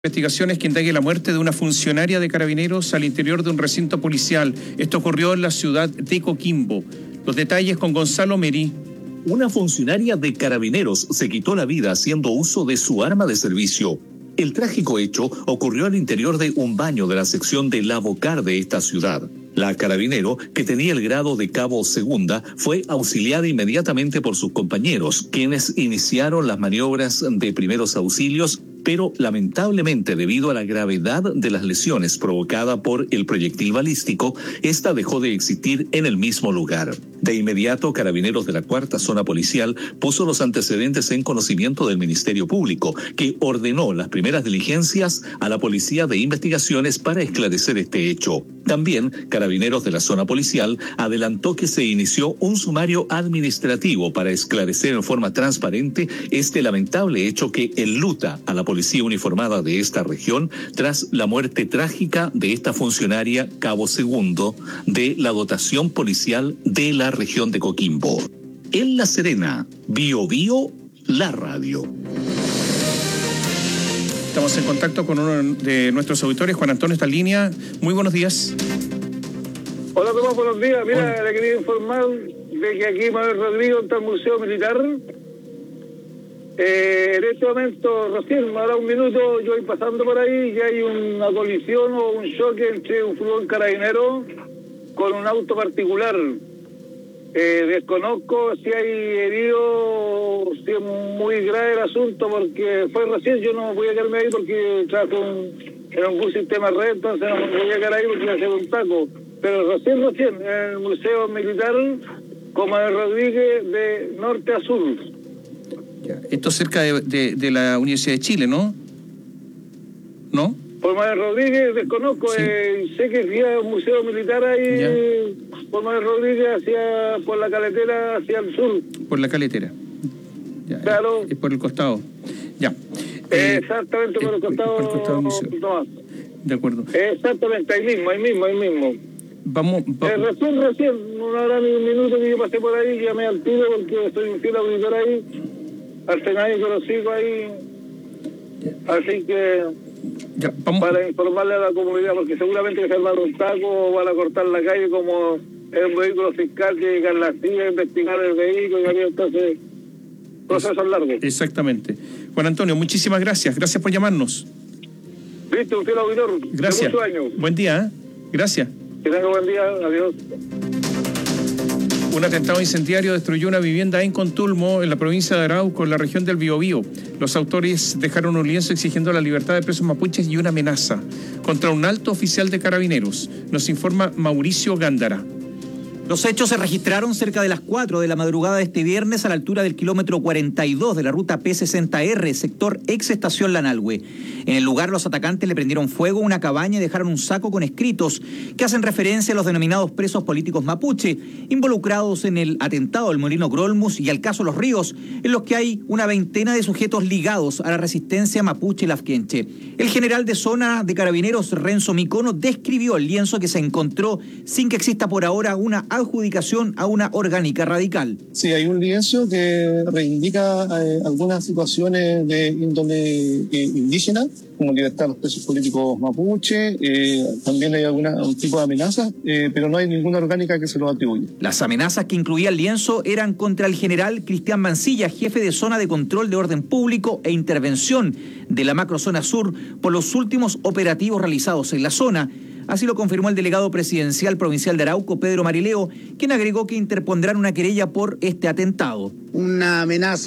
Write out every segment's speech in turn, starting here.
Investigaciones que indague la muerte de una funcionaria de Carabineros al interior de un recinto policial. Esto ocurrió en la ciudad de Coquimbo. Los detalles con Gonzalo Merí. Una funcionaria de Carabineros se quitó la vida haciendo uso de su arma de servicio. El trágico hecho ocurrió al interior de un baño de la sección de La Bocar de esta ciudad. La carabinero, que tenía el grado de cabo segunda, fue auxiliada inmediatamente por sus compañeros, quienes iniciaron las maniobras de primeros auxilios, pero lamentablemente, debido a la gravedad de las lesiones provocadas por el proyectil balístico, esta dejó de existir en el mismo lugar. De inmediato, Carabineros de la Cuarta Zona Policial puso los antecedentes en conocimiento del Ministerio Público, que ordenó las primeras diligencias a la Policía de Investigaciones para esclarecer este hecho. También, Carabineros de la Zona Policial adelantó que se inició un sumario administrativo para esclarecer en forma transparente este lamentable hecho que enluta a la policía uniformada de esta región tras la muerte trágica de esta funcionaria cabo segundo de la dotación policial de la región de Coquimbo. En La Serena, Biobío, la radio. Estamos en contacto con uno de nuestros auditores, Juan Antonio, está en línea. Muy buenos días. Hola Tomás, buenos días. Mira, le quería informar de que aquí Manuel Rodrigo está en el Museo Militar. En este momento, recién, ahora un minuto, yo voy pasando por ahí y hay una colisión o un choque entre un furgón carabinero con un auto particular. Desconozco si hay heridos, si es muy grave el asunto, porque fue recién, yo no voy a quedarme ahí porque trabajo en un bus sistema red, entonces no me voy a quedar ahí porque voy a hacer un taco. Pero recién, en el Museo Militar, como de Rodríguez, de norte a sur. Esto es cerca de la Universidad de Chile, ¿no? ¿No? Por Manuel Rodríguez desconozco, sí. Sé que fui un museo militar ahí, por Manuel Rodríguez por la caletera hacia el sur. Por la caletera. Ya, claro. Es por el costado. Ya. Exactamente por el costado. Por el costado del museo. No. De acuerdo. Exactamente, ahí mismo. Vamos. Recién, una hora ni un minuto que yo pasé por ahí, llamé al tiro porque soy un fiel auditor ahí. Al final yo lo sigo ahí. Así que ya, vamos. Para informarle a la comunidad, porque seguramente que se van a un taco o van a cortar la calle como es un vehículo fiscal que llega a la silla, investigar el vehículo y entonces procesos largos. Exactamente. Juan Antonio, muchísimas gracias. Gracias por llamarnos. Listo, un fiel auditor. Gracias. De muchos años. Buen día, Gracias. Que tenga buen día. Adiós. Un atentado incendiario destruyó una vivienda en Contulmo, en la provincia de Arauco, en la región del Biobío. Los autores dejaron un lienzo exigiendo la libertad de presos mapuches y una amenaza contra un alto oficial de Carabineros. Nos informa Mauricio Gándara. Los hechos se registraron cerca de las 4 de la madrugada de este viernes a la altura del kilómetro 42 de la ruta P60R, sector ex estación Lanalhue. En el lugar, los atacantes le prendieron fuego a una cabaña y dejaron un saco con escritos que hacen referencia a los denominados presos políticos mapuche, involucrados en el atentado del Molino Grolmus y al caso Los Ríos, en los que hay una veintena de sujetos ligados a la resistencia mapuche lafkenche. El general de zona de Carabineros, Renzo Micono, describió el lienzo que se encontró sin que exista por ahora una adjudicación a una orgánica radical. Sí, hay un lienzo que reivindica algunas situaciones de índole indígena, como libertad de los presos políticos mapuche, también hay un tipo de amenazas, pero no hay ninguna orgánica que se lo atribuya. Las amenazas que incluía el lienzo eran contra el general Cristian Mancilla, jefe de zona de control de orden público e intervención de la macrozona sur por los últimos operativos realizados en la zona. Así lo confirmó el delegado presidencial provincial de Arauco, Pedro Marileo, quien agregó que interpondrán una querella por este atentado. Una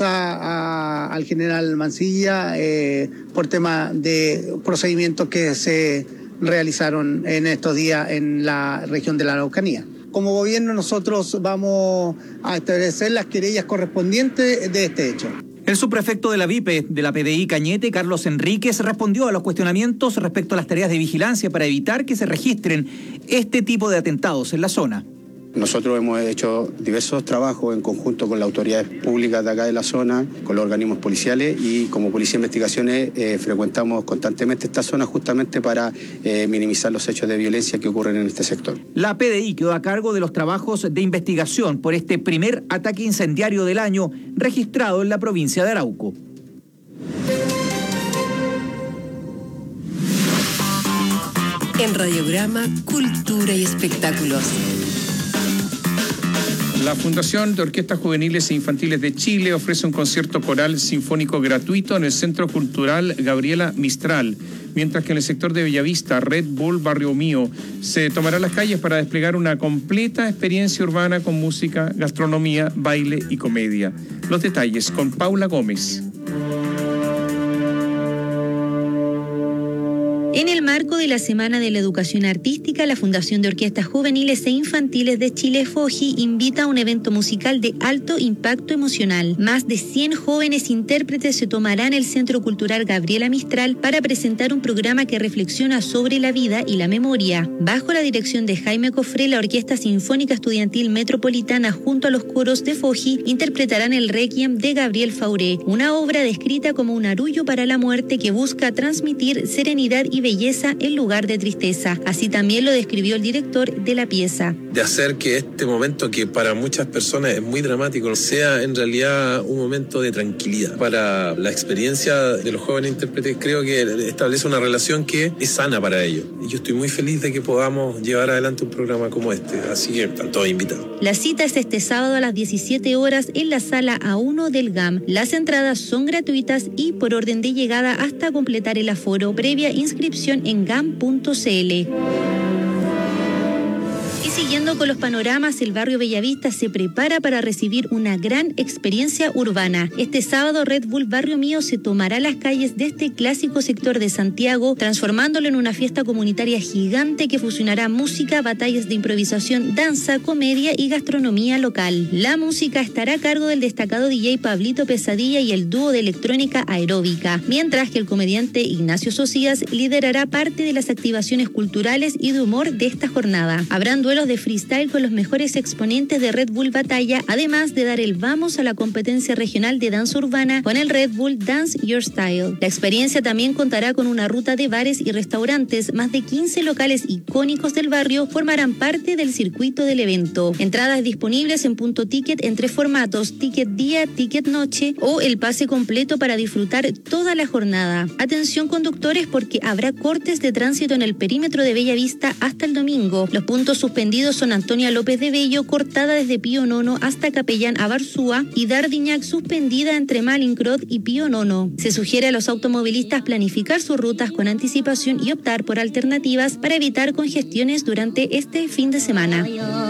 amenaza al general Mancilla por tema de procedimientos que se realizaron en estos días en la región de la Araucanía. Como gobierno nosotros vamos a establecer las querellas correspondientes de este hecho. El subprefecto de la VIPE de la PDI Cañete, Carlos Enríquez, respondió a los cuestionamientos respecto a las tareas de vigilancia para evitar que se registren este tipo de atentados en la zona. Nosotros hemos hecho diversos trabajos en conjunto con las autoridades públicas de acá de la zona, con los organismos policiales y como Policía de Investigaciones frecuentamos constantemente esta zona justamente para minimizar los hechos de violencia que ocurren en este sector. La PDI quedó a cargo de los trabajos de investigación por este primer ataque incendiario del año registrado en la provincia de Arauco. En Radiograma, cultura y espectáculos. La Fundación de Orquestas Juveniles e Infantiles de Chile ofrece un concierto coral sinfónico gratuito en el Centro Cultural Gabriela Mistral, mientras que en el sector de Bellavista, Red Bull Barrio Mío, se tomará las calles para desplegar una completa experiencia urbana con música, gastronomía, baile y comedia. Los detalles con Paula Gómez. En el marco de la Semana de la Educación Artística, la Fundación de Orquestas Juveniles e Infantiles de Chile, FOJI, invita a un evento musical de alto impacto emocional. Más de 100 jóvenes intérpretes se tomarán el Centro Cultural Gabriela Mistral para presentar un programa que reflexiona sobre la vida y la memoria. Bajo la dirección de Jaime Cofré, la Orquesta Sinfónica Estudiantil Metropolitana junto a los coros de FOJI interpretarán el Requiem de Gabriel Fauré, una obra descrita como un arrullo para la muerte que busca transmitir serenidad y belleza en lugar de tristeza. Así también lo describió el director de la pieza. De hacer que este momento, que para muchas personas es muy dramático, sea en realidad un momento de tranquilidad. Para la experiencia de los jóvenes intérpretes, creo que establece una relación que es sana para ellos. Y yo estoy muy feliz de que podamos llevar adelante un programa como este, así que están todos invitados. La cita es este sábado a las 17 horas en la sala A1 del GAM. Las entradas son gratuitas y por orden de llegada hasta completar el aforo, previa inscripción en gam.cl. Y siguiendo con los panoramas, el barrio Bellavista se prepara para recibir una gran experiencia urbana. Este sábado, Red Bull Barrio Mío se tomará las calles de este clásico sector de Santiago, transformándolo en una fiesta comunitaria gigante que fusionará música, batallas de improvisación, danza, comedia y gastronomía local. La música estará a cargo del destacado DJ Pablito Pesadilla y el dúo de electrónica aeróbica, mientras que el comediante Ignacio Socias liderará parte de las activaciones culturales y de humor de esta jornada. Habrán duelos de freestyle con los mejores exponentes de Red Bull Batalla, además de dar el vamos a la competencia regional de danza urbana con el Red Bull Dance Your Style. La experiencia también contará con una ruta de bares y restaurantes. Más de 15 locales icónicos del barrio formarán parte del circuito del evento. Entradas disponibles en Punto Ticket en 3 formatos: Ticket Día, Ticket Noche o el pase completo para disfrutar toda la jornada. Atención conductores, porque habrá cortes de tránsito en el perímetro de Bellavista hasta el domingo. Los puntos suspendidos son Antonia López de Bello, cortada desde Pío Nono hasta Capellán Abarzúa, y Dardiñac, suspendida entre Malincrot y Pío Nono. Se sugiere a los automovilistas planificar sus rutas con anticipación y optar por alternativas para evitar congestiones durante este fin de semana.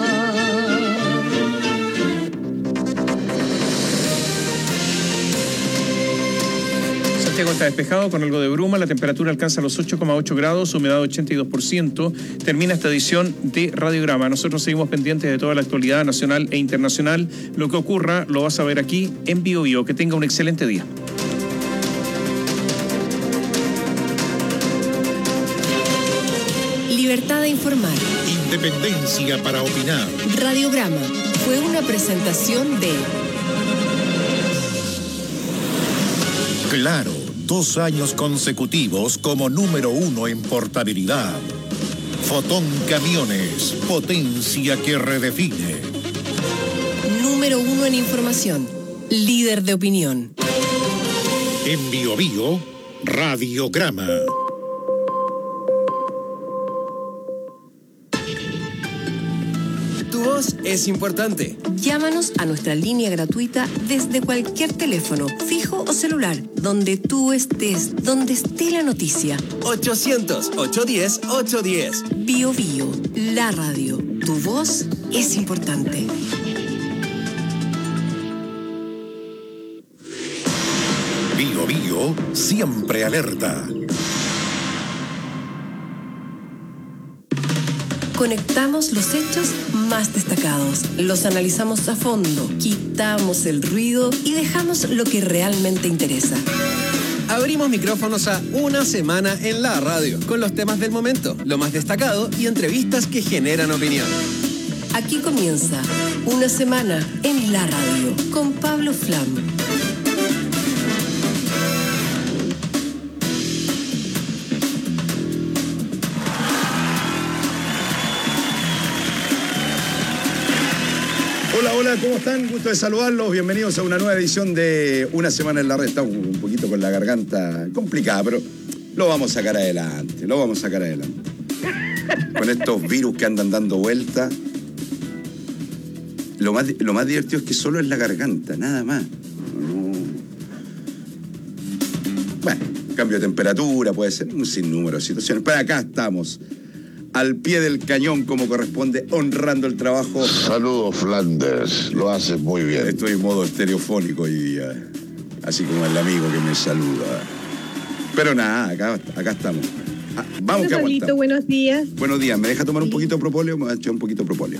Santiago está despejado con algo de bruma, la temperatura alcanza los 8,8 grados, humedad 82%. Termina esta edición de Radiograma. Nosotros seguimos pendientes de toda la actualidad nacional e internacional. Lo que ocurra lo vas a ver aquí en Bio Bio. Que tenga un excelente día. Libertad de informar. Independencia para opinar. Radiograma fue una presentación de Claro, 2 años consecutivos como número 1 en portabilidad. Fotón Camiones, potencia que redefine. Número 1 en información, líder de opinión. En Bio Bio, Radiograma. Tu voz es importante. Llámanos a nuestra línea gratuita desde cualquier teléfono, fijo o celular, donde tú estés, donde esté la noticia. 800-810-810. Bio Bio, la radio. Tu voz es importante. Bio Bio, siempre alerta. Conectamos los hechos más destacados, los analizamos a fondo, quitamos el ruido y dejamos lo que realmente interesa. Abrimos micrófonos a Una Semana en la Radio, con los temas del momento, lo más destacado y entrevistas que generan opinión. Aquí comienza Una Semana en la Radio, con Pablo Flam. Hola, ¿cómo están? Gusto de saludarlos. Bienvenidos a una nueva edición de Una Semana en la Red. Estamos un poquito con la garganta complicada, pero lo vamos a sacar adelante, con estos virus que andan dando vuelta. Lo más divertido es que solo es la garganta, nada más. No. Bueno, cambio de temperatura, puede ser un sinnúmero de situaciones. Pero acá estamos, al pie del cañón como corresponde, honrando el trabajo. Saludos, Flanders, lo haces muy bien. Estoy en modo estereofónico hoy día, así como el amigo que me saluda. Pero nada, acá estamos. Vamos, que aguantamos. Buenos días. Buenos días, ¿me deja tomar un poquito de propóleo? Me voy a echar un poquito de propóleo.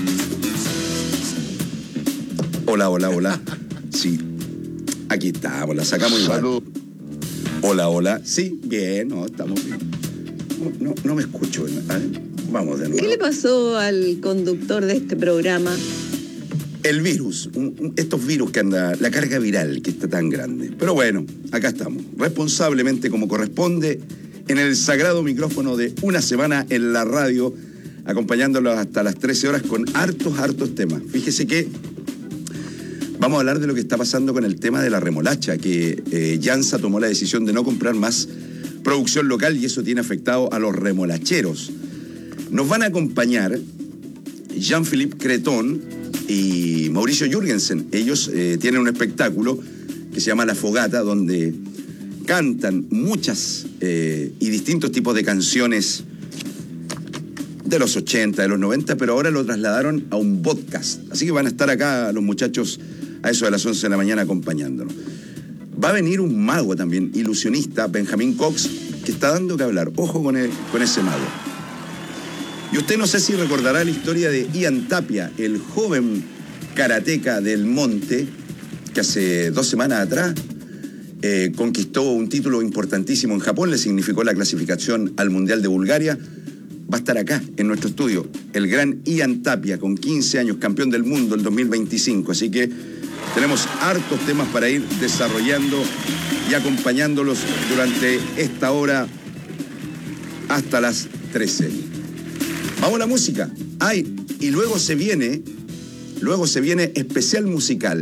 Hola. Sí, aquí estamos, la sacamos igual. Salud. Hola. Sí, bien, estamos bien. No me escucho. Vamos de nuevo. ¿Qué le pasó al conductor de este programa? El virus, estos virus que anda, la carga viral que está tan grande. Pero bueno, acá estamos, responsablemente como corresponde, en el sagrado micrófono de Una Semana en la Radio, acompañándolos hasta las 13 horas con hartos temas. Fíjese que vamos a hablar de lo que está pasando con el tema de la remolacha, que Jansa tomó la decisión de no comprar más producción local y eso tiene afectado a los remolacheros. Nos van a acompañar Jean-Philippe Cretón y Mauricio Jürgensen. Ellos tienen un espectáculo que se llama La Fogata, donde cantan muchas y distintos tipos de canciones de los 80, de los 90, pero ahora lo trasladaron a un podcast. Así que van a estar acá los muchachos a eso de las 11 de la mañana acompañándonos. Va a venir un mago también, ilusionista, Benjamín Cox, que está dando que hablar. Ojo con ese mago. Y usted no sé si recordará la historia de Ian Tapia, el joven karateca del Monte, que hace 2 semanas atrás conquistó un título importantísimo en Japón, le significó la clasificación al Mundial de Bulgaria. Va a estar acá, en nuestro estudio, el gran Ian Tapia, con 15 años, campeón del mundo el 2025. Así que tenemos hartos temas para ir desarrollando y acompañándolos durante esta hora hasta las 13. Vamos a la música. Y luego se viene especial musical.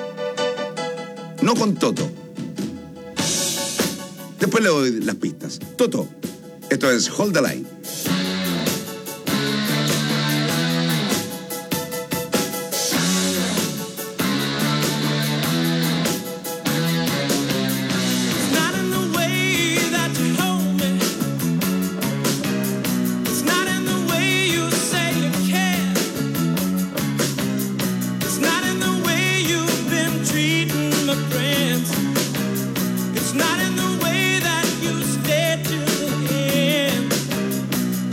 No con Toto. Después le doy las pistas. Toto. Esto es Hold the Line. It's not in the way that you stay till the end.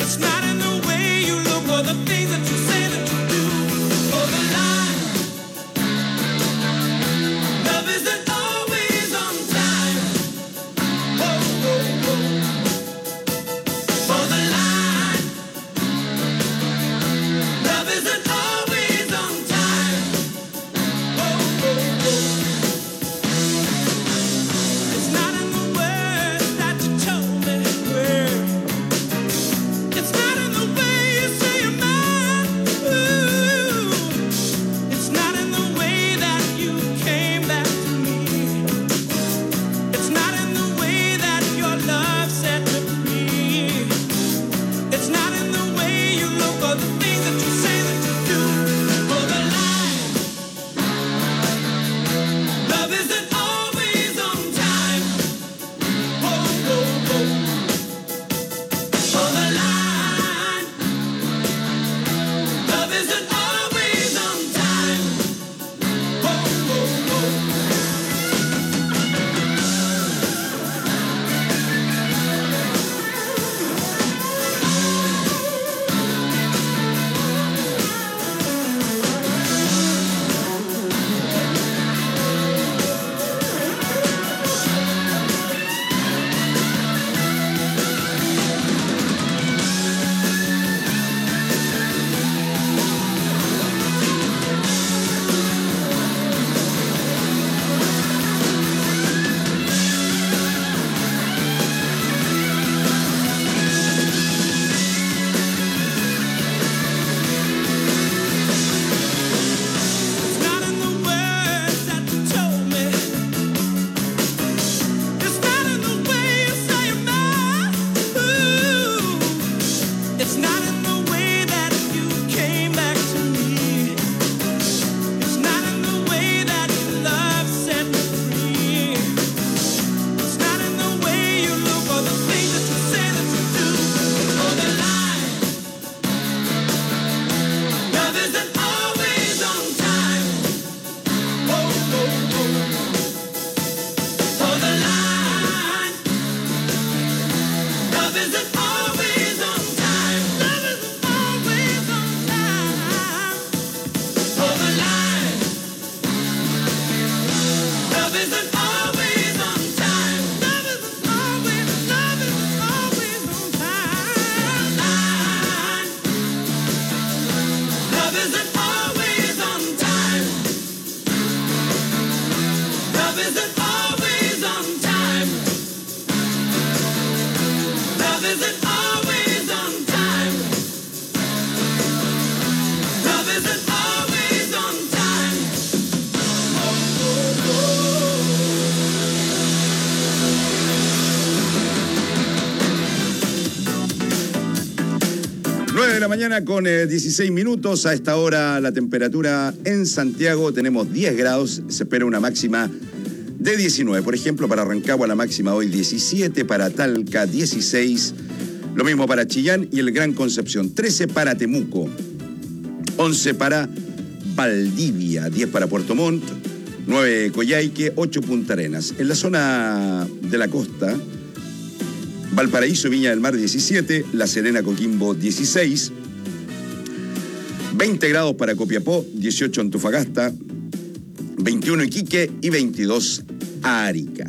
De la mañana con 16 minutos. A esta hora la temperatura en Santiago tenemos 10 grados, se espera una máxima de 19. Por ejemplo, para Rancagua la máxima hoy 17, para Talca 16, lo mismo para Chillán y el Gran Concepción, 13 para Temuco, 11 para Valdivia, 10 para Puerto Montt, 9 Coyhaique, 8 Punta Arenas. En la zona de la costa, Valparaíso, Viña del Mar 17, La Serena, Coquimbo 16, 20 grados para Copiapó, 18 Antofagasta, 21 Iquique y 22 Arica.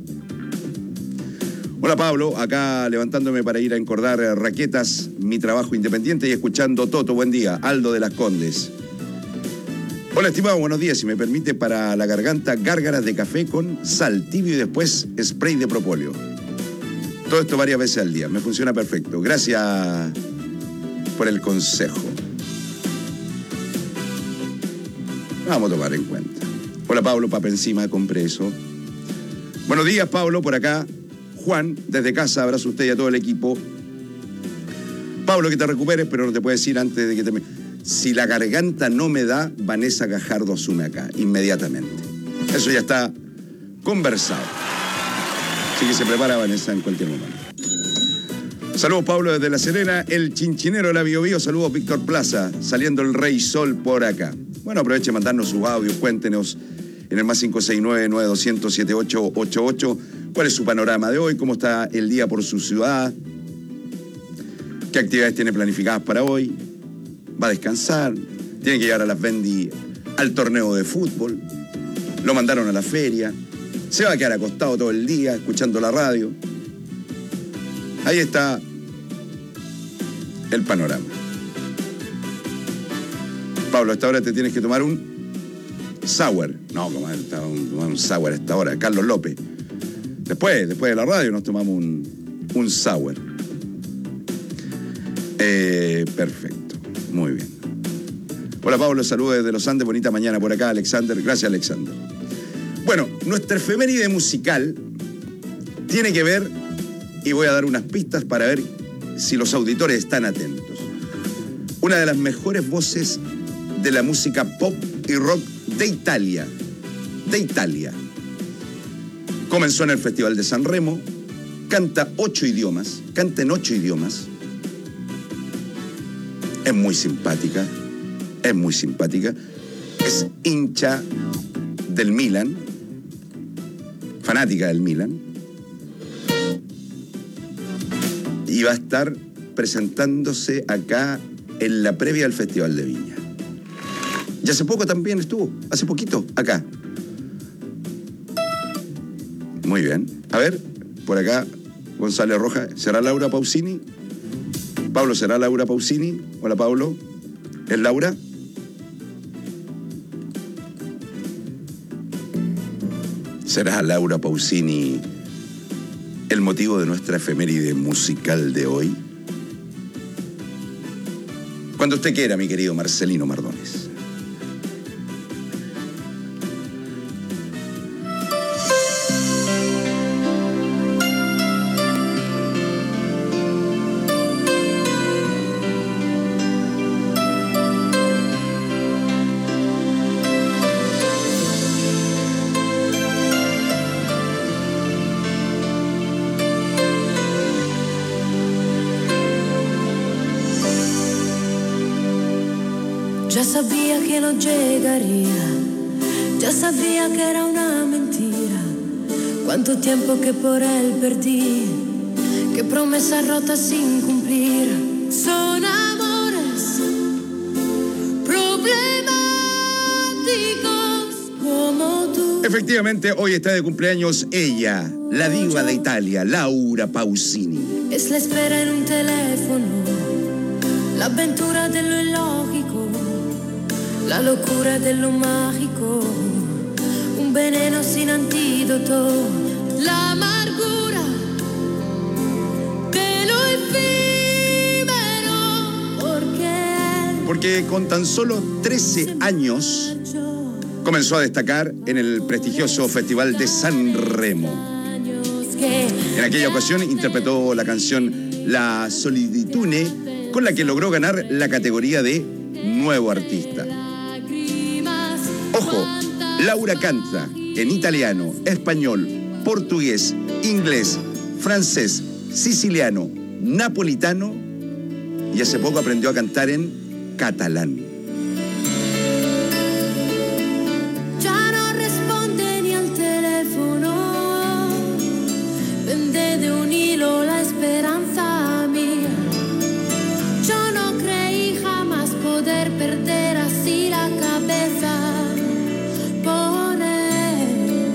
Hola Pablo, acá levantándome para ir a encordar raquetas, mi trabajo independiente y escuchando Toto, buen día. Aldo de Las Condes. Hola estimado, buenos días, si me permite para la garganta, gárgaras de café con sal tibio y después spray de propóleo. Todo esto varias veces al día. Me funciona perfecto. Gracias por el consejo. Vamos a tomar en cuenta. Hola Pablo, papa encima, compré eso. Buenos días Pablo, por acá. Juan, desde casa, abrazo a usted y a todo el equipo. Pablo, que te recuperes, pero no te puedes ir antes de que te... Si la garganta no me da, Vanessa Gajardo asume acá, inmediatamente. Eso ya está conversado. Así que se prepara Vanessa en cualquier momento. Saludos Pablo desde La Serena, el chinchinero de la Biobío. Saludos Víctor Plaza, saliendo el Rey Sol por acá. Bueno, aproveche de mandarnos sus audios, cuéntenos en el más 569-9200-7888 cuál es su panorama de hoy, cómo está el día por su ciudad, qué actividades tiene planificadas para hoy, va a descansar, tiene que llevar a las Bendy al torneo de fútbol, lo mandaron a la feria, se va a quedar acostado todo el día escuchando la radio. Ahí está el panorama. Pablo, a esta hora te tienes que tomar un sour. No, tomar un sour a esta hora. Carlos López. Después de la radio nos tomamos un sour. Perfecto. Muy bien. Hola Pablo, saludos desde Los Andes. Bonita mañana por acá, Alexander. Gracias, Alexander. Bueno, nuestra efeméride musical tiene que ver, y voy a dar unas pistas para ver si los auditores están atentos. Una de las mejores voces de la música pop y rock de Italia. Comenzó en el Festival de San Remo, canta en 8 idiomas. Es muy simpática. Es hincha del Milan, fanática del Milan. Y va a estar presentándose acá en la previa del Festival de Viña. Y hace poco también estuvo, hace poquito, acá. Muy bien. A ver, por acá, González Rojas. ¿Será Laura Pausini? Pablo, ¿será Laura Pausini? Hola, Pablo. ¿Es Laura? ¿Será Laura Pausini el motivo de nuestra efeméride musical de hoy? Cuando usted quiera, mi querido Marcelino Mardones. Ya sabía que no llegaría, ya sabía que era una mentira. Cuánto tiempo que por él perdí, que promesas rotas sin cumplir. Son amores problemáticos como tú. Efectivamente, hoy está de cumpleaños ella, la diva de Italia, Laura Pausini. Es la espera en un teléfono, la aventura de lo ilógico, la locura de lo mágico, un veneno sin antídoto, la amargura de lo efímero, porque con tan solo 13 años comenzó a destacar en el prestigioso Festival de San Remo. En aquella ocasión interpretó la canción La Solitudine, con la que logró ganar la categoría de Nuevo Artista. Ojo, Laura canta en italiano, español, portugués, inglés, francés, siciliano, napolitano y hace poco aprendió a cantar en catalán. ya no responde ni al teléfono, vende de un hilo la esperanza mía. Yo no creí jamás poder perder así la cabeza por él,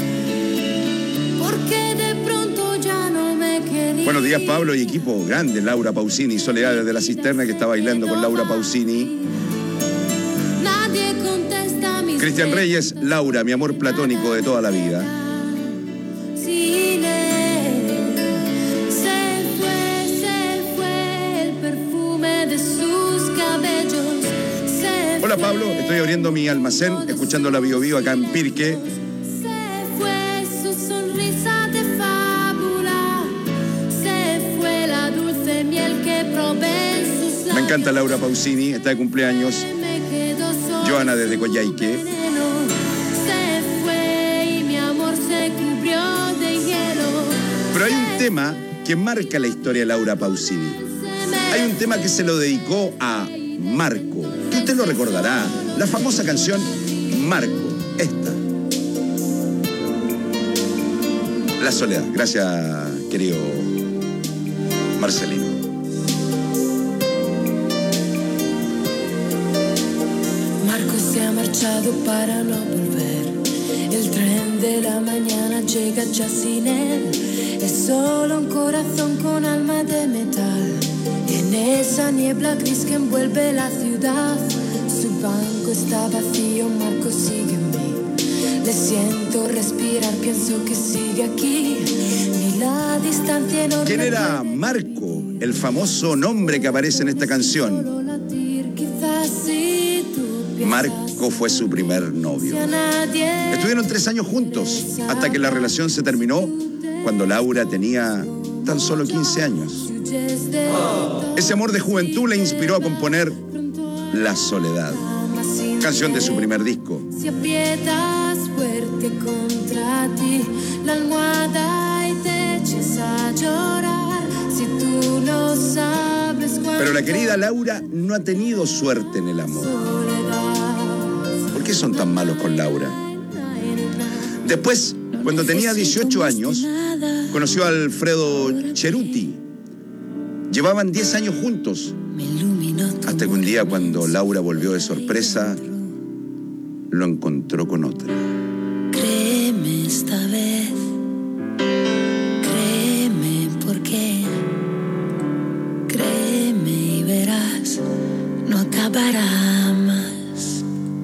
porque de pronto ya no me quería. Buenos días, Pablo y equipo. Grande Laura Pausini, Soledad desde la Cisterna, que está bailando con Laura Pausini. Nadie contesta mis Cristian Reyes, Laura, mi amor platónico de toda la vida. sin él. Se fue el perfume de sus cabellos. Hola Pablo, estoy abriendo mi almacén, escuchando la Bio Bio acá en Pirque. Fue su sonrisa de fábula, se fue la dulce miel que probé en sus labios. Me encanta Laura Pausini, está de cumpleaños. Me quedo solo. Joana desde Coyhaique. Se fue y mi amor se cubrió de hielo. Pero hay un tema que marca la historia de Laura Pausini. Hay un tema que se lo dedicó a Marco, que usted lo recordará, la famosa canción Marco, esta. La soledad. Gracias, querido Marcelino. Marco se ha marchado para no volver. El tren de la mañana llega ya sin él. Es solo un corazón con alma de metal. En esa niebla gris que envuelve la ciudad, su banco está vacío, Marco sigue en mí. Le siento respirar, pienso que sigue aquí. Ni la distancia enorme. ¿Quién era Marco? El famoso nombre que aparece en esta canción. Quizás si tú piensas Marco fue su primer novio. a nadie. Estuvieron 3 años juntos, hasta que la relación se terminó cuando Laura tenía tan solo 15 años. Ese amor de juventud le inspiró a componer La Soledad, canción de su primer disco. Si aprietas fuerte contra ti la almohada y te echas a llorar, si tú no sabes cuánto. Pero la querida Laura no ha tenido suerte en el amor. ¿Por qué son tan malos con Laura? Después, cuando tenía 18 años, conoció a Alfredo Ceruti. Llevaban 10 años juntos. Hasta que un día, cuando Laura volvió de sorpresa, lo encontró con otra. Créeme esta vez, créeme porque, créeme y verás, no acabará más.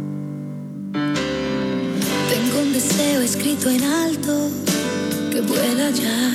Tengo un deseo escrito en alto que vuela ya.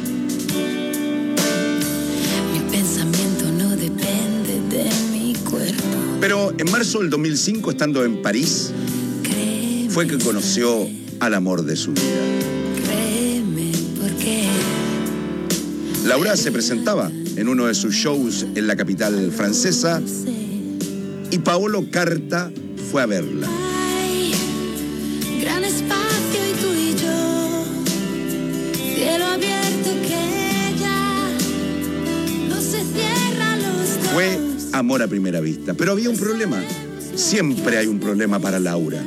Mi pensamiento no depende de mi cuerpo. Pero en marzo del 2005, estando en París, fue que conoció al amor de su vida. Créeme porque Laura se presentaba en uno de sus shows en la capital francesa y Paolo Carta fue a verla. hay gran espacio y tú y yo, cielo abierto que ya no se cierra los dos. Fue amor a primera vista, pero había un problema. Siempre hay un problema para Laura.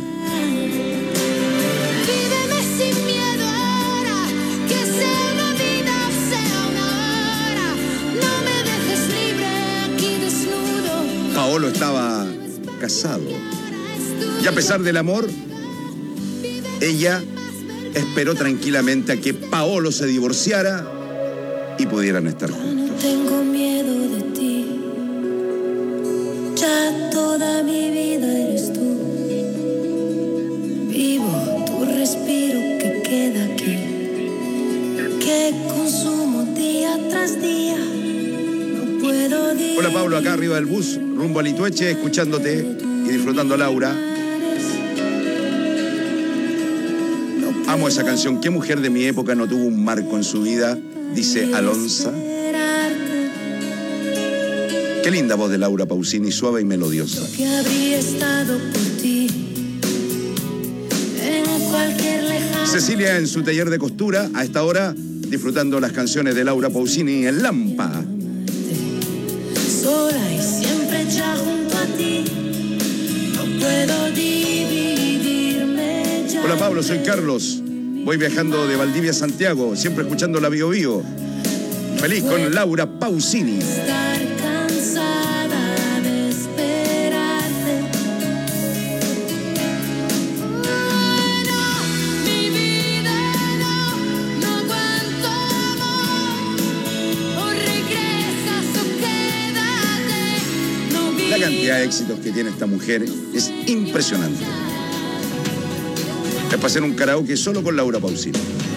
Víveme sin miedo ahora, que sea una vida o sea una Paolo estaba casado. Y a pesar del amor, ella esperó tranquilamente a que Paolo se divorciara y pudieran estar juntos. No tengo miedo de ti, ya toda mi vida eres tú. Vivo tu respiro que queda aquí, que consumo día tras día. No puedo decir. Hola Pablo, acá arriba del bus, rumbo a Litueche, escuchándote y disfrutando a Laura. Amo esa canción. ¿Qué mujer de mi época no tuvo un marco en su vida? Dice Alonso. Qué linda voz de Laura Pausini, suave y melodiosa. Que habría estado por ti en cualquier lejano. Cecilia en su taller de costura, a esta hora disfrutando las canciones de Laura Pausini en Lampa. Sola y siempre ya junto a ti, no puedo dividirme ya. Hola Pablo, soy Carlos. Voy viajando de Valdivia a Santiago, siempre escuchando la Bio Bio. Feliz con Laura Pausini. Estar cansada de esperarte. Mi vida no aguanto amor. O regresas o quédate. La cantidad de éxitos que tiene esta mujer es impresionante. Es para hacer un karaoke solo con Laura Pausini.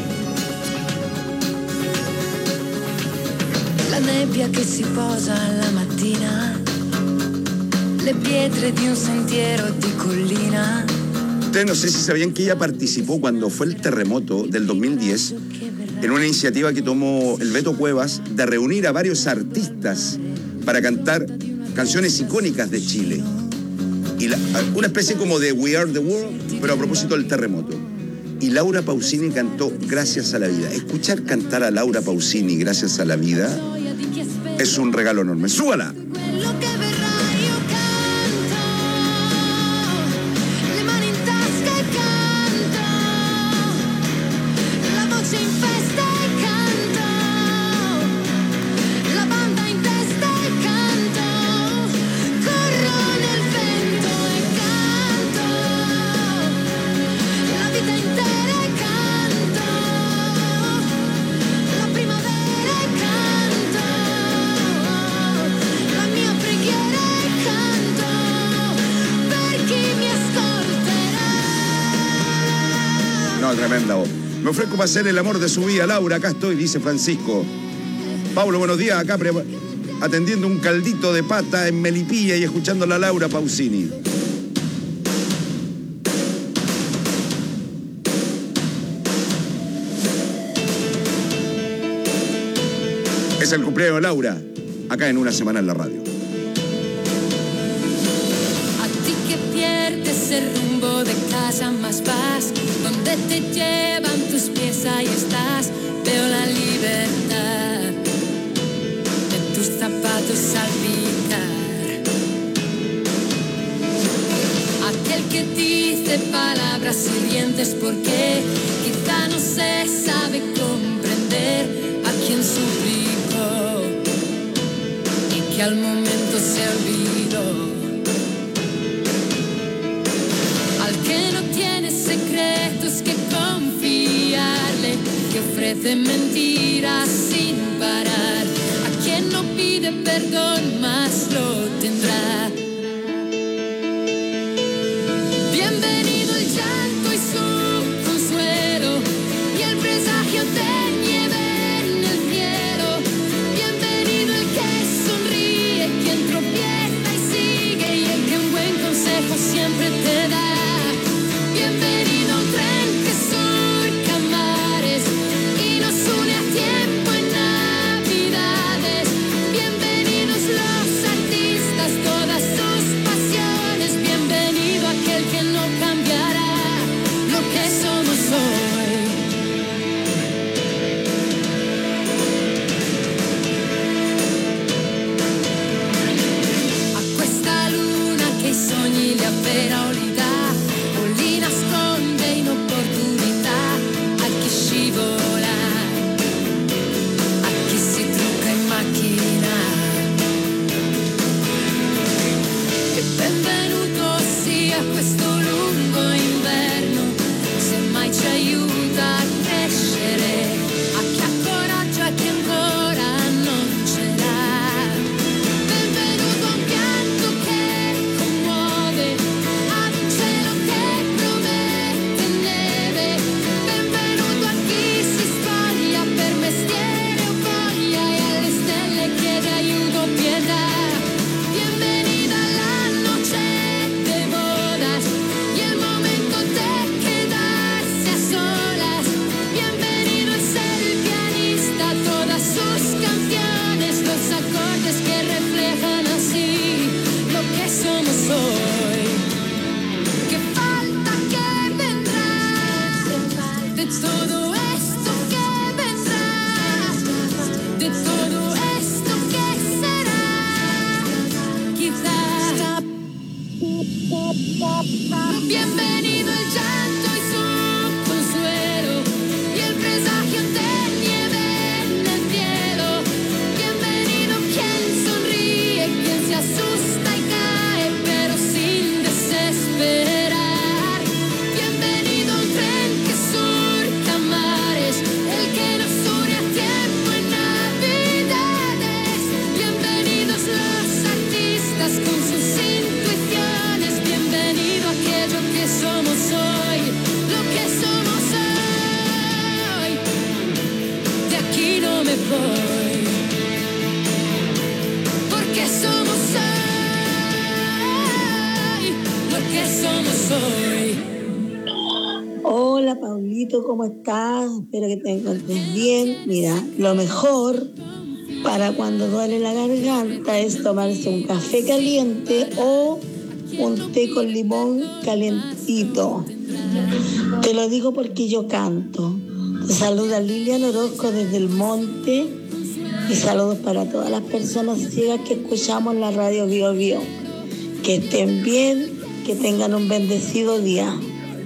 La nebbia che si posa alla mattina, le pietre di un sentiero di collina. Ustedes no sé si sabían que ella participó cuando fue el terremoto del 2010 en una iniciativa que tomó el Beto Cuevas de reunir a varios artistas para cantar canciones icónicas de Chile. Y una especie como de We Are the World, pero a propósito del terremoto. Y Laura Pausini cantó Gracias a la Vida. Escuchar cantar a Laura Pausini Gracias a la Vida es un regalo enorme. ¡Súbala! Tremenda voz. Me ofrezco para hacer el amor de su vida, Laura. Acá estoy, dice Francisco. Pablo, buenos días. Acá atendiendo un caldito de pata en Melipilla y escuchando a la Laura Pausini. Es el cumpleaños de Laura, acá en Una Semana en la Radio. A ti que pierdes el rumbo de casa, más vas donde te llevan tus pies, ahí estás. Veo la libertad de tus zapatos salpicar. Aquel que dice palabras hirientes porque quizá no se sabe comprender a quien suplicó y que al momento se olvidó. Al que no tiene secretos que confiarle, que ofrece mentiras sin parar, a quien no pide perdón más lo tendrá. Bienvenido el llanto y su consuelo y el presagio de nieve en el cielo. Bienvenido el que sonríe, quien tropieza y sigue, y el que un buen consejo siempre te da. Bienvenido a un tren que surca mares y nos une a tiempo en Navidades. Bienvenidos los artistas, todas soy. Hola Paulito, ¿cómo estás? Espero que te encuentres bien. Mira, lo mejor para cuando duele la garganta es tomarse un café caliente o un té con limón calientito. Te lo digo porque yo canto. Te saluda Lilian Orozco desde el Monte y saludos para todas las personas ciegas que escuchamos la radio Bio Bio. Que estén bien, que tengan un bendecido día.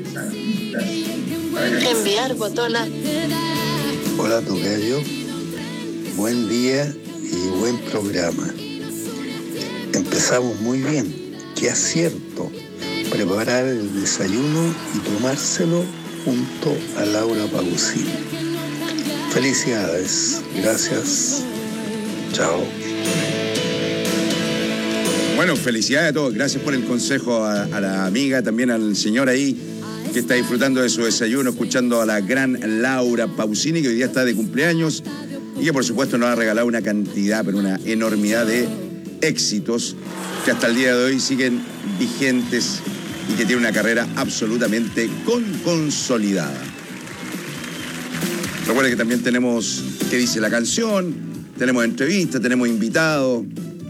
Enviar botona. Hola tocayo, buen día y buen programa. Empezamos muy bien, qué acierto preparar el desayuno y tomárselo junto a Laura Pausini. Felicidades, gracias, chao. Bueno, felicidades a todos, gracias por el consejo a la amiga, también al señor ahí que está disfrutando de su desayuno, escuchando a la gran Laura Pausini, que hoy día está de cumpleaños y que por supuesto nos ha regalado una cantidad, pero una enormidad de éxitos que hasta el día de hoy siguen vigentes y que tiene una carrera absolutamente consolidada. Recuerden que también tenemos ¿Qué dice la canción? Tenemos entrevistas, tenemos invitados.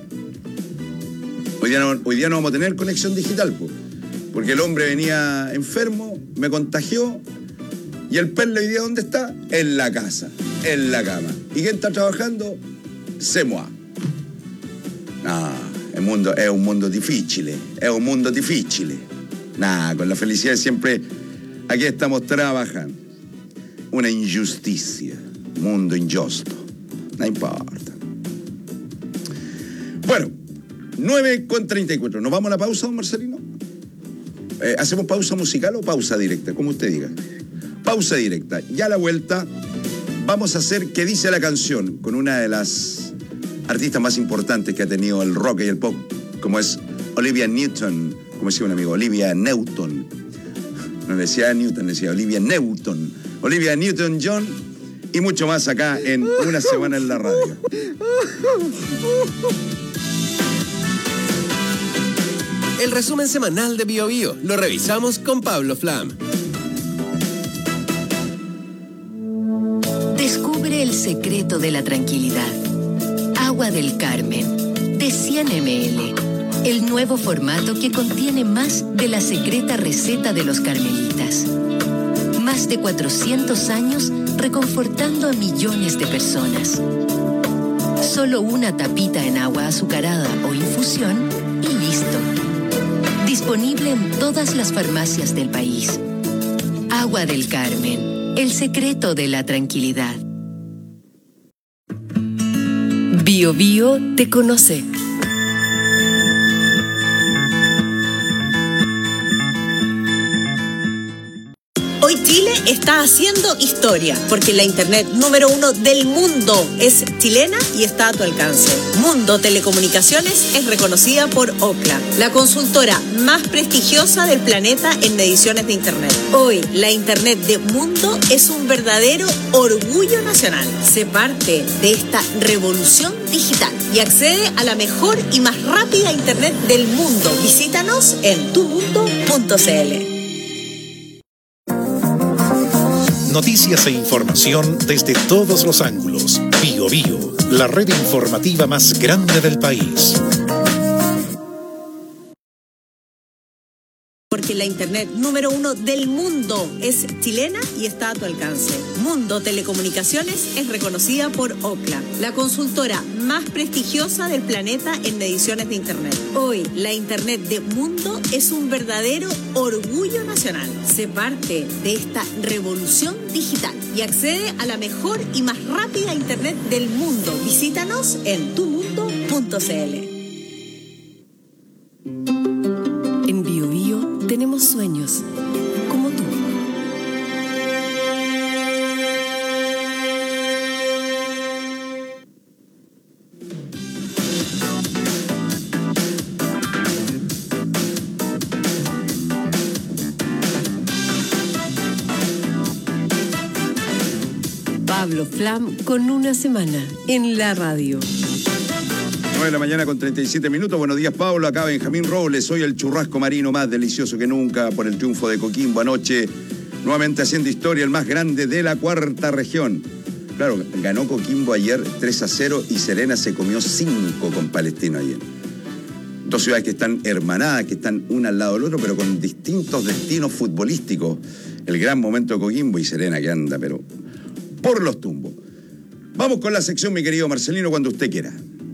Hoy día no vamos a tener conexión digital, porque el hombre venía enfermo, me contagió, y el perro hoy día ¿dónde está? En la casa, en la cama. ¿Y quién está trabajando? C'est moi. El mundo es un mundo difficile, con la felicidad siempre aquí estamos trabajando. Una injusticia, mundo injusto, no importa. Bueno, 9:34. ¿Nos vamos a la pausa, don Marcelino? ¿Hacemos pausa musical o pausa directa? Como usted diga. Pausa directa. Ya a la vuelta vamos a hacer ¿Qué dice la canción? Con una de las artistas más importantes que ha tenido el rock y el pop, como es Olivia Newton, como decía un amigo, Olivia Newton. No le decía Newton, le decía Olivia Newton. Olivia Newton-John y mucho más acá en Una Semana en la Radio. El resumen semanal de Bio Bio lo revisamos con Pablo Flam. Descubre el secreto de la tranquilidad. Agua del Carmen, de 100 ml. El nuevo formato que contiene más de la secreta receta de los carmelitas. Más de 400 años reconfortando a millones de personas. Solo una tapita en agua azucarada o infusión y listo. Disponible en todas las farmacias del país. Agua del Carmen, el secreto de la tranquilidad. Bio Bio te conoce. Hoy Chile está haciendo historia, porque la internet número 1 del mundo es chilena y está a tu alcance. Mundo Telecomunicaciones es reconocida por Ookla, la consultora más prestigiosa del planeta en mediciones de internet. Hoy, la internet de Mundo es un verdadero orgullo nacional. Sé parte de esta revolución digital y accede a la mejor y más rápida internet del mundo. Visítanos en tumundo.cl. Noticias e información desde todos los ángulos. Bio Bio, la red informativa más grande del país. Porque la internet número 1 del mundo es chilena y está a tu alcance. Mundo Telecomunicaciones es reconocida por Ookla, la consultora más prestigiosa del planeta en mediciones de internet. Hoy, la internet de Mundo es un verdadero orgullo nacional. Sé parte de esta revolución digital y accede a la mejor y más rápida internet del mundo. Visítanos en tumundo.cl. En Bio Bio tenemos sueños, como tú. Pablo Flam con Una Semana en la Radio. 9 de la mañana con 37 minutos. Buenos días, Pablo. Acá Benjamín Robles. Soy el churrasco marino más delicioso que nunca por el triunfo de Coquimbo anoche. Nuevamente haciendo historia, el más grande de la cuarta región. Claro, ganó Coquimbo ayer 3-0 y Serena se comió 5 con Palestino ayer. Dos ciudades que están hermanadas, que están una al lado del otro, pero con distintos destinos futbolísticos. El gran momento de Coquimbo y Serena que anda, pero por los tumbos. Vamos con la sección, mi querido Marcelino, cuando usted quiera.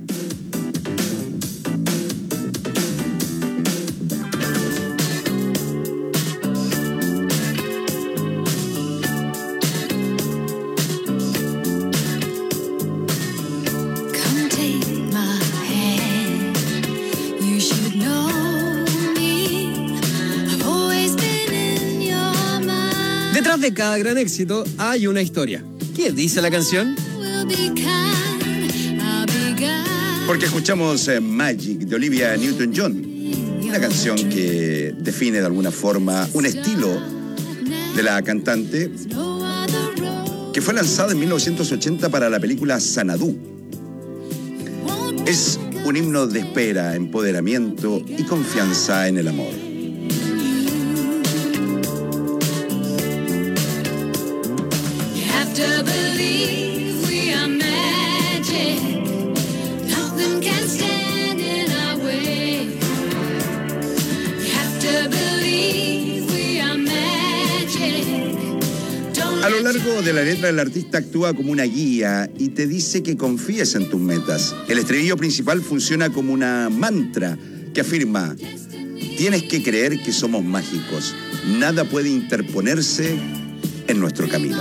Detrás de cada gran éxito hay una historia. ¿Qué dice la canción? Porque escuchamos Magic de Olivia Newton-John, una canción que define de alguna forma un estilo de la cantante que fue lanzada en 1980 para la película Xanadu. Es un himno de espera, empoderamiento y confianza en el amor. A lo largo de la letra, el artista actúa como una guía y te dice que confíes en tus metas. El estribillo principal funciona como una mantra que afirma: tienes que creer que somos mágicos. Nada puede interponerse en nuestro camino.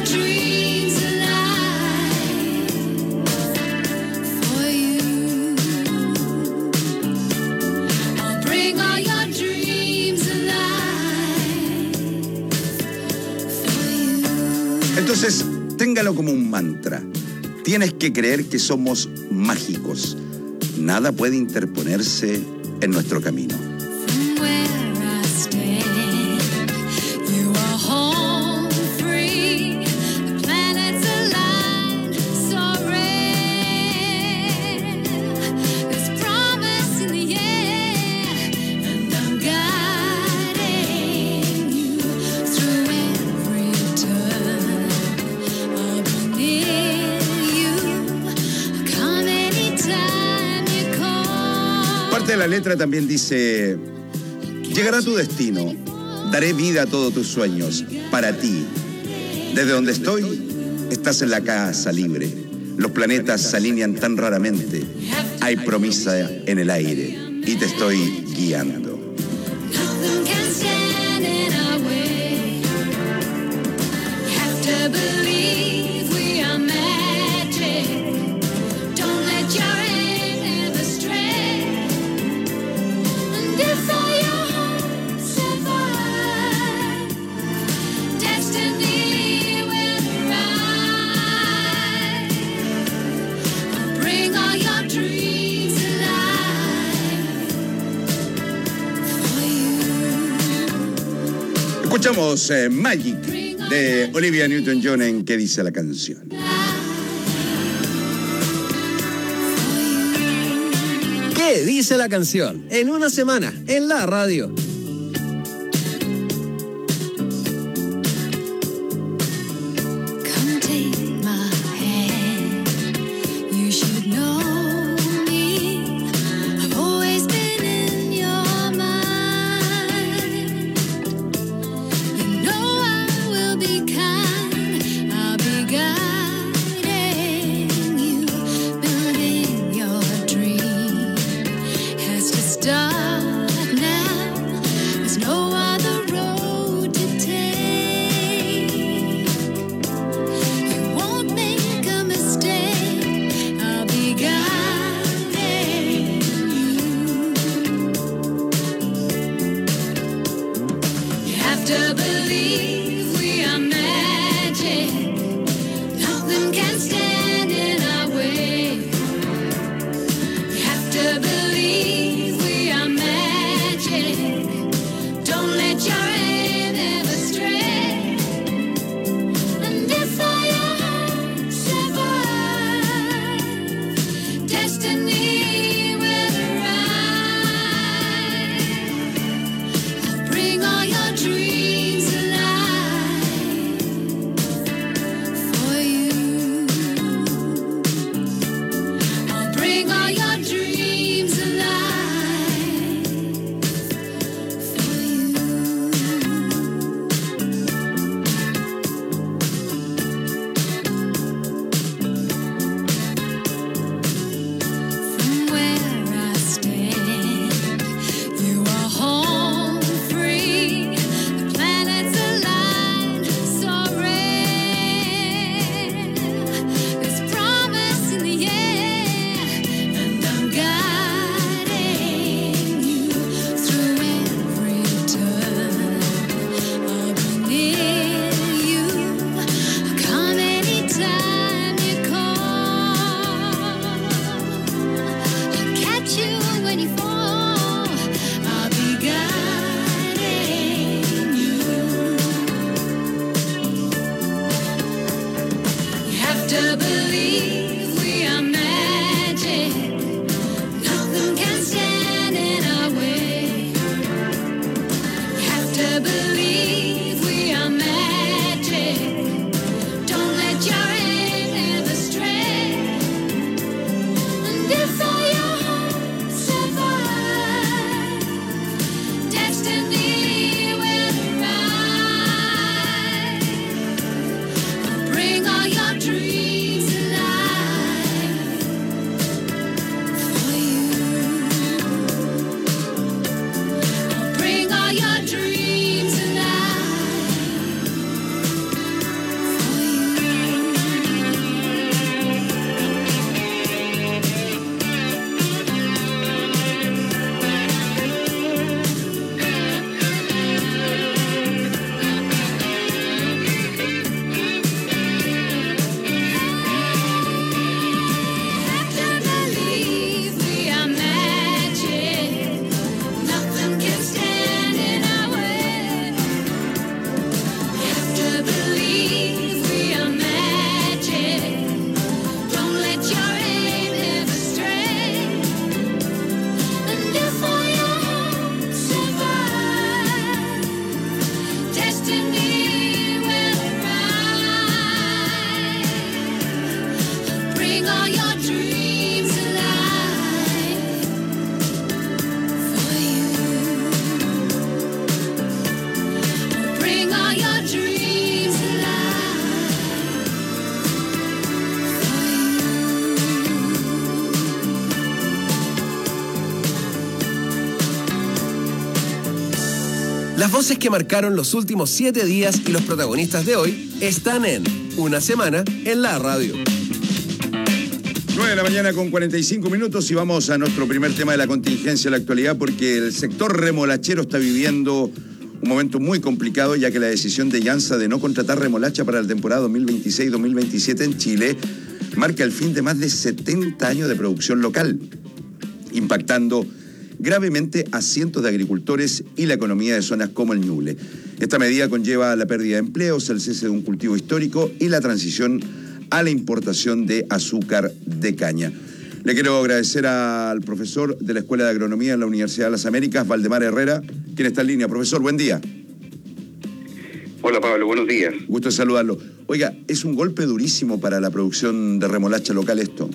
Entonces, téngalo como un mantra. Tienes que creer que somos mágicos. Nada puede interponerse en nuestro camino. La letra también dice: llegará tu destino, daré vida a todos tus sueños, para ti. Desde donde estoy, estás en la casa libre. Los planetas se alinean tan raramente. Hay promesa en el aire y te estoy guiando. Escuchamos Magic de Olivia Newton-John en ¿Qué dice la canción? ¿Qué dice la canción? En una semana, en la radio. Destiny Las voces que marcaron los últimos 7 días y los protagonistas de hoy están en Una Semana en la Radio. 9 de la mañana con 45 minutos y vamos a nuestro primer tema de la contingencia de la actualidad, porque el sector remolachero está viviendo un momento muy complicado, ya que la decisión de Llanza de no contratar remolacha para la temporada 2026-2027 en Chile marca el fin de más de 70 años de producción local, impactando gravemente a cientos de agricultores y la economía de zonas como el Ñuble. Esta medida conlleva la pérdida de empleos, el cese de un cultivo histórico y la transición a la importación de azúcar de caña. Le quiero agradecer al profesor de la Escuela de Agronomía en la Universidad de las Américas, Valdemar Herrera, quien está en línea. Profesor, buen día. Hola Pablo, buenos días. Gusto de saludarlo. Oiga, es un golpe durísimo para la producción de remolacha local esto.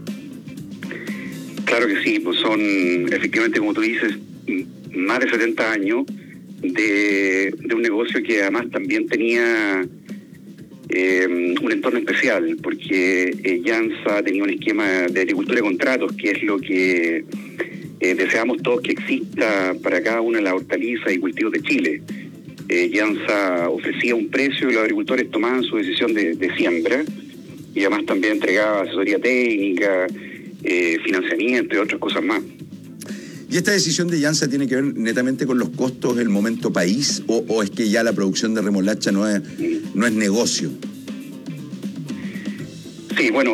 Claro que sí, pues son efectivamente, como tú dices, más de 70 años de un negocio que además también tenía un entorno especial, porque Llanza tenía un esquema de agricultura de contratos, que es lo que deseamos todos que exista para cada una de las hortalizas y cultivos de Chile. Llanza ofrecía un precio y los agricultores tomaban su decisión de siembra, y además también entregaba asesoría técnica, financiamiento, entre otras cosas más. ¿Y esta decisión de Llanza tiene que ver netamente con los costos del momento país, o es que ya la producción de remolacha no es negocio? Sí, bueno,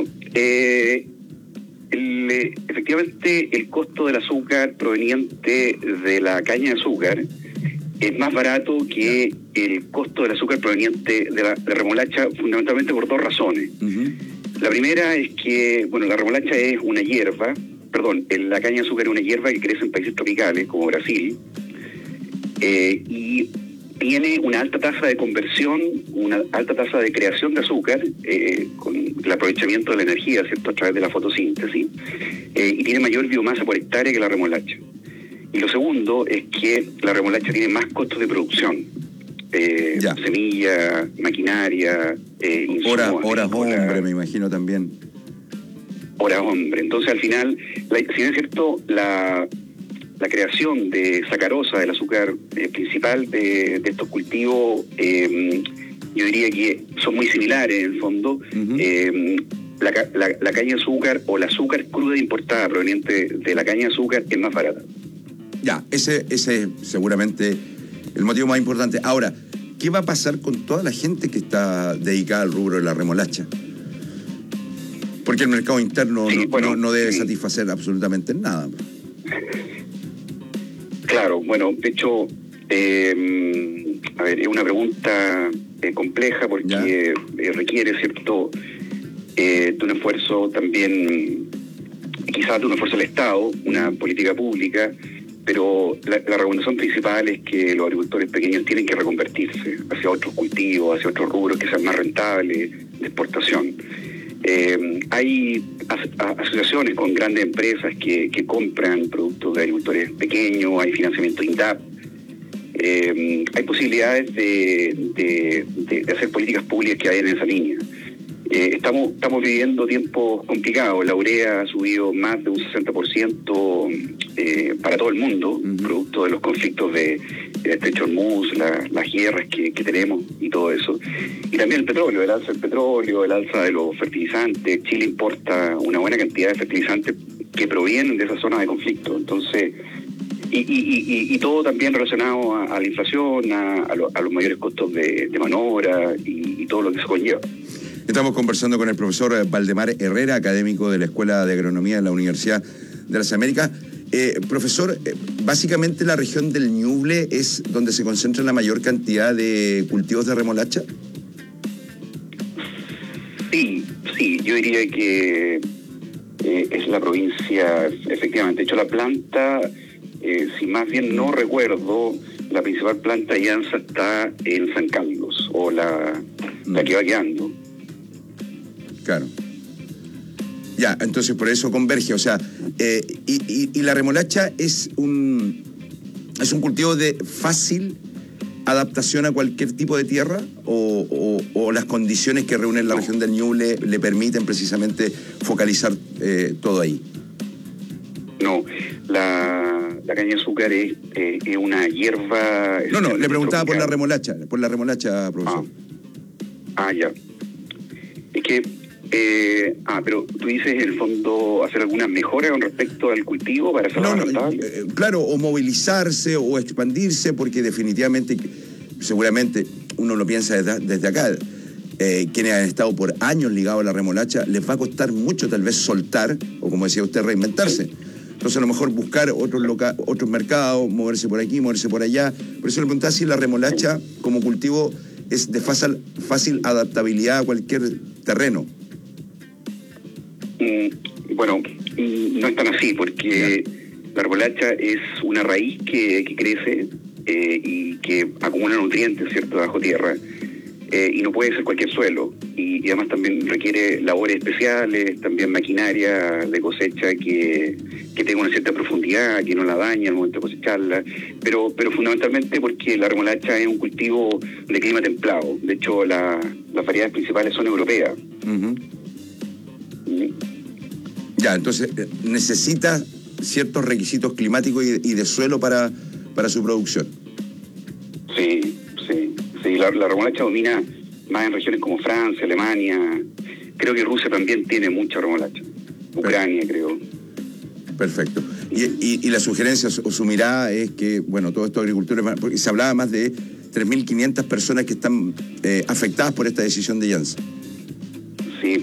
efectivamente el costo del azúcar proveniente de la caña de azúcar es más barato que el costo del azúcar proveniente de la remolacha, fundamentalmente por 2 razones. La primera es que, bueno, la remolacha es una hierba, la caña de azúcar es una hierba que crece en países tropicales como Brasil, y tiene una alta tasa de conversión, una alta tasa de creación de azúcar, con el aprovechamiento de la energía, ¿cierto?, a través de la fotosíntesis, y tiene mayor biomasa por hectárea que la remolacha. Y lo segundo es que la remolacha tiene más costos de producción, semilla, maquinaria, horas hombre, me imagino también. Horas hombre. Entonces, al final, si bien es cierto, la creación de sacarosa, del azúcar principal de estos cultivos, yo diría que son muy similares en el fondo. La caña de azúcar o el azúcar cruda importada proveniente de la caña de azúcar es más barata. Ya, ese es seguramente el motivo más importante. Ahora, ¿qué va a pasar con toda la gente que está dedicada al rubro de la remolacha? Porque el mercado interno no debe satisfacer absolutamente nada. Claro, bueno, de hecho, es una pregunta compleja, porque requiere, ¿cierto?, de un esfuerzo también, quizás de un esfuerzo del Estado, una política pública, pero la recomendación principal es que los agricultores pequeños tienen que reconvertirse hacia otros cultivos, hacia otros rubros que sean más rentables, de exportación. Hay asociaciones con grandes empresas que compran productos de agricultores pequeños, hay financiamiento INDAP, hay posibilidades de hacer políticas públicas que vayan en esa línea. Estamos viviendo tiempos complicados. La urea ha subido más de un 60% para todo el mundo, producto de los conflictos de Estrecho Hormuz, las guerras que tenemos y todo eso. Y también el petróleo, el alza del petróleo, el alza de los fertilizantes. Chile importa una buena cantidad de fertilizantes que provienen de esas zonas de conflicto. Entonces, y todo también relacionado a la inflación, a los mayores costos de mano de obra y todo lo que se conlleva. Estamos conversando con el profesor Valdemar Herrera, académico de la Escuela de Agronomía de la Universidad de las Américas. Profesor, básicamente la región del Ñuble es donde se concentra la mayor cantidad de cultivos de remolacha. Sí, yo diría que es la provincia, efectivamente. De hecho, la planta, si más bien no recuerdo, la principal planta de Llanza está en San Carlos, o la que va quedando. Claro. Ya, entonces por eso converge, o sea, y la remolacha es un cultivo de fácil adaptación a cualquier tipo de tierra, o las condiciones que reúnen la región del Ñuble le permiten precisamente focalizar todo ahí. No, la caña de azúcar es una hierba... No, le preguntaba por la remolacha, profesor. Ya. Es que, pero tú dices en el fondo hacer algunas mejoras con respecto al cultivo para hacerlo más rentable. Claro, o movilizarse o expandirse, porque definitivamente, seguramente uno lo piensa desde acá, quienes han estado por años ligados a la remolacha, les va a costar mucho tal vez soltar, o como decía usted, reinventarse. Entonces a lo mejor buscar otros mercados, moverse por aquí, moverse por allá. Por eso le preguntaba si la remolacha como cultivo es de fácil adaptabilidad a cualquier terreno. Bueno, no es tan así, porque la remolacha es una raíz que crece y que acumula nutrientes, ¿cierto?, bajo tierra. Y no puede ser cualquier suelo, y además también requiere labores especiales, también maquinaria de cosecha que tenga una cierta profundidad, que no la dañe al momento de cosecharla, pero fundamentalmente porque la remolacha es un cultivo de clima templado. De hecho, las variedades principales son europeas. Ya, entonces necesita ciertos requisitos climáticos y de suelo para su producción. Sí, la remolacha domina más en regiones como Francia, Alemania. Creo que Rusia también tiene mucha remolacha. Ucrania, creo. Perfecto. Y la sugerencia o su mirada es que, bueno, todos estos agricultores, porque se hablaba más de 3.500 personas que están afectadas por esta decisión de Janssen. Sí.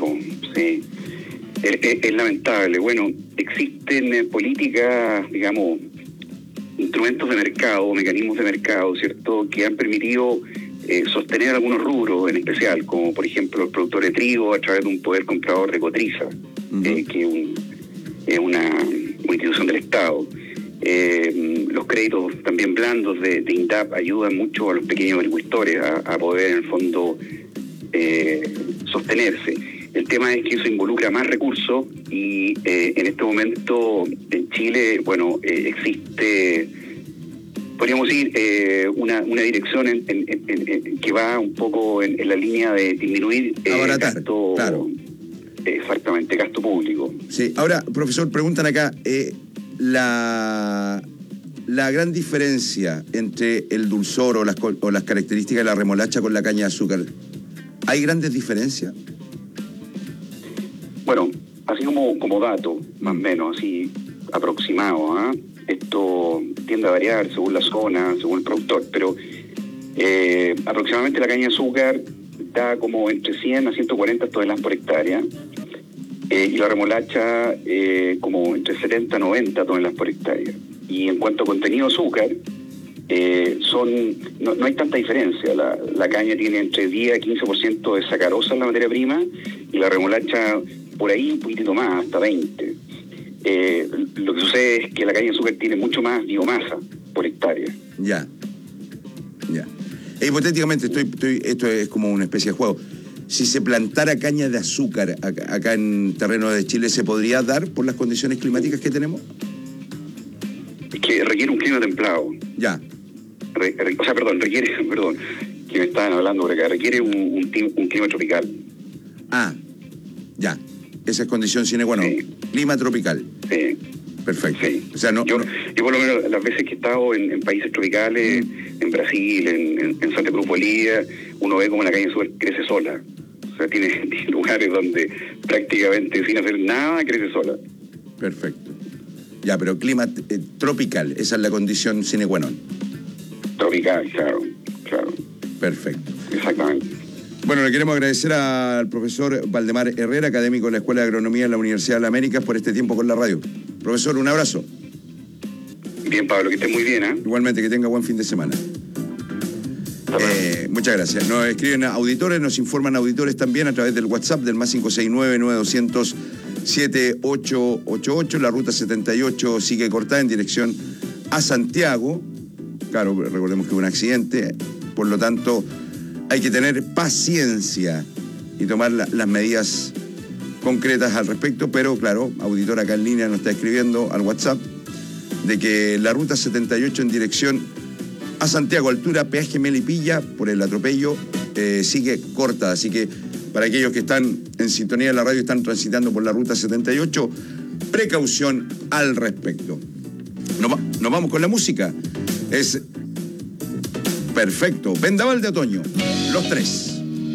Es lamentable. Bueno, existen políticas, digamos, instrumentos de mercado, mecanismos de mercado, ¿cierto?, que han permitido sostener algunos rubros en especial, como por ejemplo el productor de trigo a través de un poder comprador de cotriza, que es una institución del Estado. Los créditos también blandos de INDAP ayudan mucho a los pequeños agricultores a poder en el fondo sostenerse. El tema es que eso involucra más recursos y en este momento en Chile, bueno, existe, podríamos decir, una dirección que va un poco en la línea de disminuir gasto, claro. Exactamente, gasto público. Sí, ahora, profesor, preguntan acá, la gran diferencia entre el dulzor o las características de la remolacha con la caña de azúcar, ¿hay grandes diferencias? Bueno, así como dato, más o menos, así aproximado, esto tiende a variar según la zona, según el productor, pero aproximadamente la caña de azúcar da como entre 100 a 140 toneladas por hectárea, y la remolacha como entre 70 a 90 toneladas por hectárea. Y en cuanto a contenido de azúcar, no hay tanta diferencia. La caña tiene entre 10 a 15% de sacarosa en la materia prima, y la remolacha por ahí un poquitito más, hasta 20. Lo que sucede es que la caña de azúcar tiene mucho más biomasa por hectárea. Ya. Hipotéticamente, esto es como una especie de juego. Si se plantara caña de azúcar acá en terreno de Chile, ¿se podría dar por las condiciones climáticas que tenemos? Es que requiere un clima templado. Ya. Requiere, que me estaban hablando por acá, requiere un clima tropical. Ya. Esa es condición sine qua non. Sí. Clima tropical. Sí. Perfecto. Sí. O sea, yo por lo menos las veces que he estado en países tropicales, en Brasil, en Santa Cruz, Bolivia, uno ve como la caña de azúcar crece sola. O sea, tiene lugares donde prácticamente sin hacer nada crece sola. Perfecto. Ya, pero clima tropical, esa es la condición sine qua non. Tropical, claro. Perfecto. Exactamente. Bueno, le queremos agradecer al profesor Valdemar Herrera, académico de la Escuela de Agronomía de la Universidad de las Américas, por este tiempo con la radio. Profesor, un abrazo. Bien, Pablo, que estés muy bien, Igualmente, que tenga buen fin de semana. Muchas gracias. Nos escriben auditores, nos informan auditores también a través del WhatsApp del más 569-9200-7888. La ruta 78 sigue cortada en dirección a Santiago. Claro, recordemos que hubo un accidente, por lo tanto hay que tener paciencia y tomar las medidas concretas al respecto, pero claro, auditor acá en línea nos está escribiendo al WhatsApp de que la ruta 78 en dirección a Santiago, altura peaje Melipilla, por el atropello, sigue corta. Así que para aquellos que están en sintonía de la radio y están transitando por la ruta 78, precaución al respecto. Nos vamos con la música. Es perfecto. Vendaval de otoño. Los tres.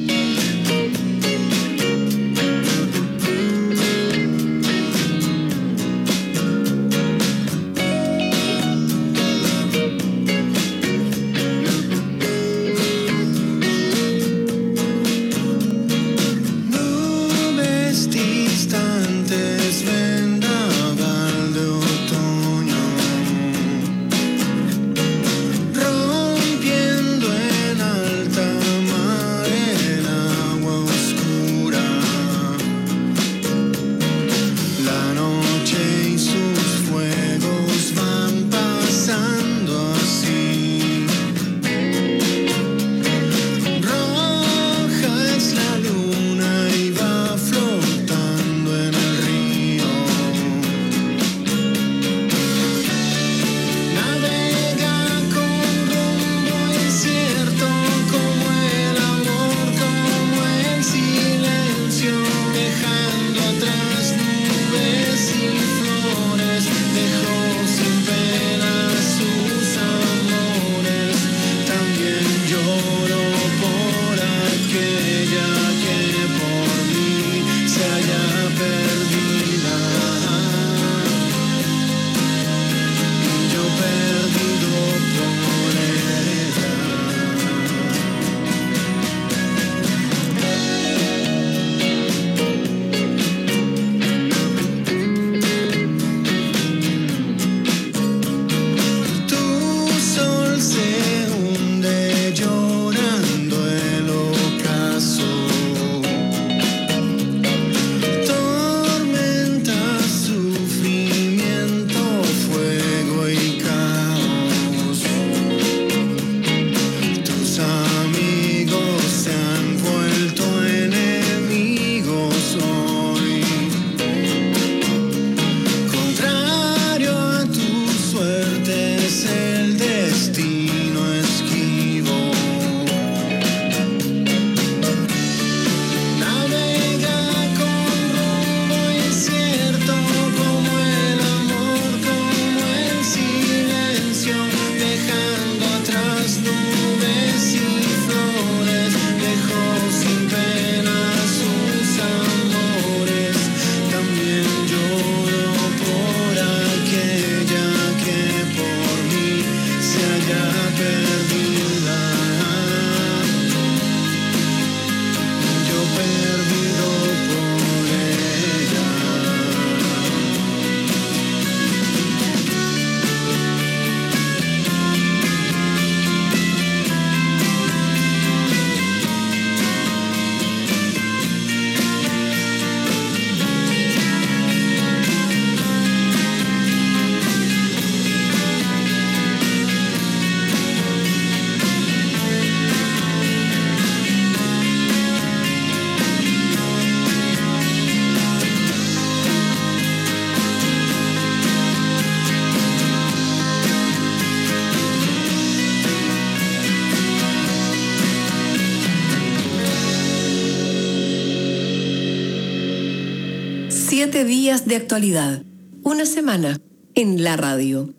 Días de actualidad. Una semana en la radio.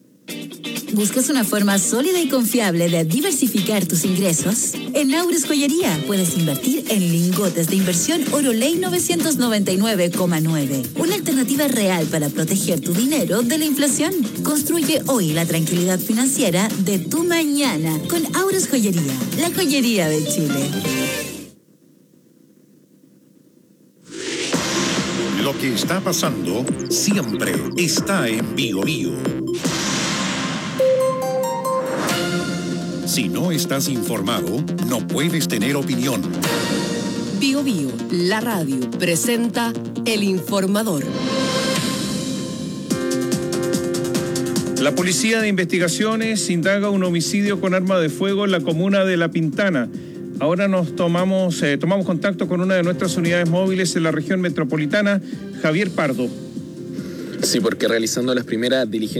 ¿Buscas una forma sólida y confiable de diversificar tus ingresos? En Aures Joyería puedes invertir en lingotes de inversión Oroley 999,9. Una alternativa real para proteger tu dinero de la inflación. Construye hoy la tranquilidad financiera de tu mañana con Aures Joyería, la joyería de Chile. Lo que está pasando siempre está en Bio Bio. Si no estás informado, no puedes tener opinión. Bio Bio, la radio, presenta El Informador. La Policía de Investigaciones indaga un homicidio con arma de fuego en la comuna de La Pintana. Ahora tomamos contacto con una de nuestras unidades móviles en la región metropolitana, Javier Pardo. Sí, porque realizando las primeras diligencias